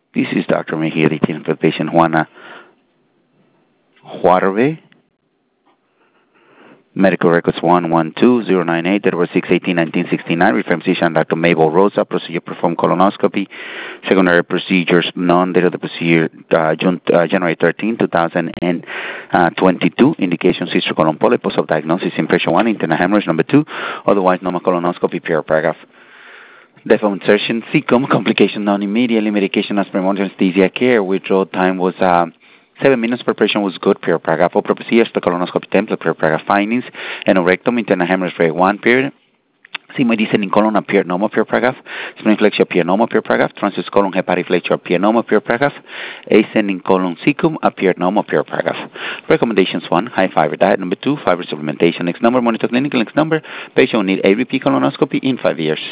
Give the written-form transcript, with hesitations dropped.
This is Dr. Mejia, detailing for patient Juana Juarbe. Medical records 112098, that was 6/18/1969. Reference physician Dr. Mabel Rosa. Procedure performed colonoscopy. Secondary procedures none. Date of the procedure January 13, 2022. Indication cyst colon polyp. Post of diagnosis impression 1, internal hemorrhage number 2. Otherwise normal colonoscopy. PR paragraph. Depth of insertion, cecum, complication known immediately, medication as primordial anesthesia care, withdrawal time was 7 minutes, preparation was good, per paragraph, open procedures, the colonoscopy template, per paragraph findings, endorectum, internal hemorrhage rate 1, period. Sigmoid descending colon appeared normal, per paragraph. Spleen flexure appeared normal, per paragraph. Transverse colon hepatic flexure appeared normal, per paragraph. Ascending colon cecum appeared normal, per paragraph. Recommendations 1, high fiber diet. Number 2, fiber supplementation. Next number, monitor clinical. Next number, patient will need a repeat colonoscopy in 5 years.